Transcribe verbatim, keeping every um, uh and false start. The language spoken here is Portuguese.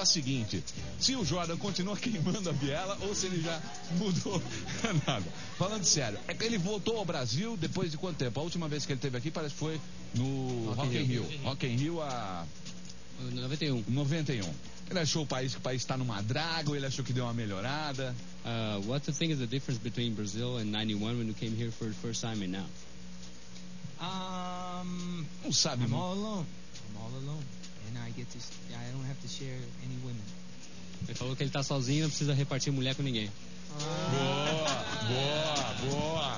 a seguinte: se o Jordan continua queimando a biela ou se ele já mudou nada. Falando sério, é que ele voltou ao Brasil depois de quanto tempo? A última vez que ele esteve aqui parece que foi no Rock in Rio. Rock in Rio a... noventa e um. noventa e um. Ele achou o país que o país está numa draga, ou ele achou que deu uma melhorada? Uh, what do you think is the difference between Brazil and ninety-one when you came here for the first time and now? Um, Não sabe, I'm não. all alone. I'm all alone, and I get to. I don't have to share any women. Ele falou que ele tá sozinho, não precisa repartir mulher com ninguém. Boa, boa, boa.